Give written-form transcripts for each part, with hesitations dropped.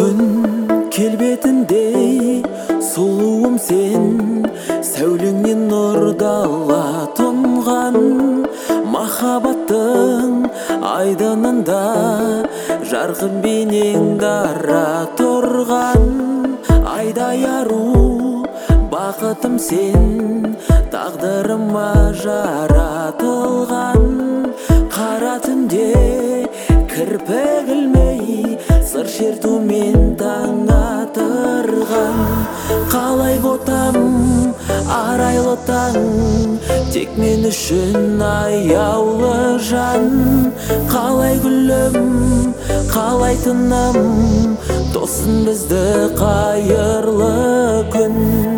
Күн келбетіндей сұлуым сен, сәулеңнен нұр дала тұнған. Махаббаттың айдынында жарқын бейнең дара тұрған. Айдай ару бақытым сен, тағдырыма жаратылған. Қара түнде кірпік ілмей, сыр шертумен таң атырған. Қалай ботам арайлы таң, тек мен үшін аяулы жан. Қалай гүлім, қалай тыным, тосын бізді қайырлы күн.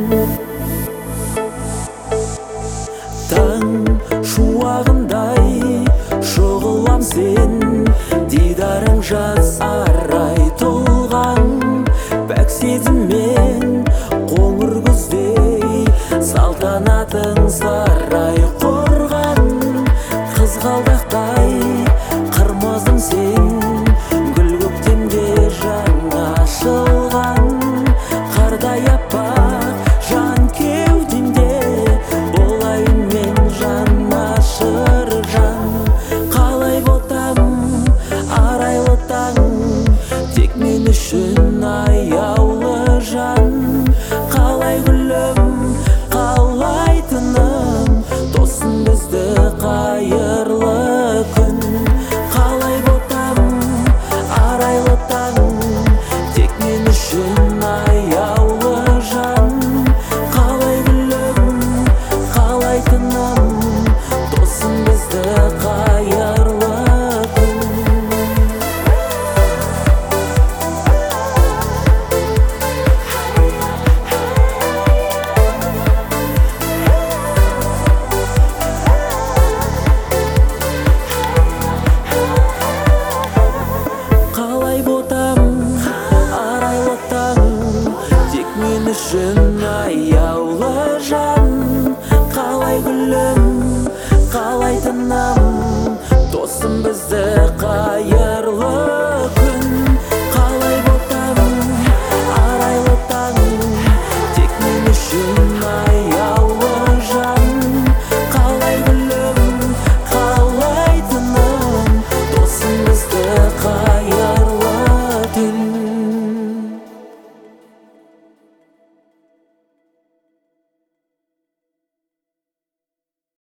Таң шуағындай шұғылам сен, дидарың жаз арай толған. Пәк сезіммен қоңыр күздей, салтанатың сарай құрған. Қызғалдақтай қырмызым сен, гүл көктемде жаңа ашылған. Қардай аппақ жан кеудемде, болайын мен жанашыр жан. Қалай ботам арайлы таң, тек мен үшін